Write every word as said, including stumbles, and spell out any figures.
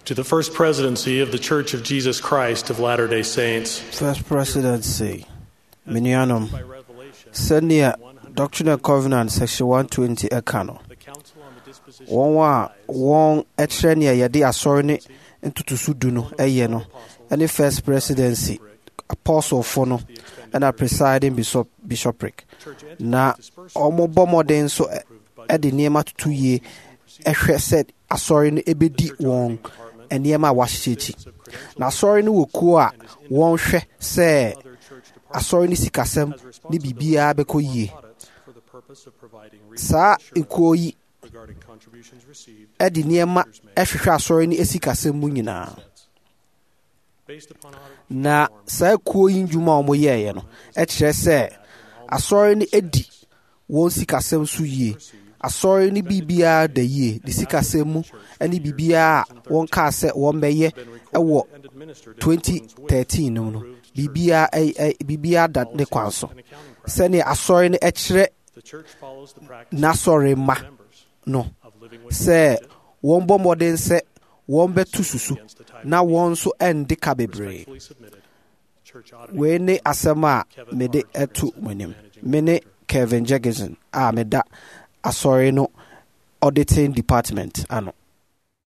To the First Presidency of the Church of Jesus Christ of Latter-day Saints. First Presidency. Minianum. Senia Doctrine and Covenant Section one twenty Ekano. One wa one etrenia yadi asorni ntutusuduno eyeno. Any First Presidency Apostle Fono and a presiding bishop bishopric. Na omo bomoden so edi niema tutu ye ehwe said asorni ebedi won eniema washichi. Na asorni woku a won hwe se asorni sikasem ni bibia beko ye. Sa ekuoyi edi niema ehwe asorni esikasem mu nyina. Na sa ekuoyi njuma omo ye no e kire se asorni edi won sikasem su ye. Asori ni bibia da ye di sikasem mu ani bibia won ka se won beye ewo twenty thirteen no no bibia eh bibia da ne kwanso se ne asori ni ekire na asori ma no se won bo modern se won betu susu na won so endi ka bebre we ne asema me de etu monim me ne Kevin Jegison a me da Asorino auditing department ano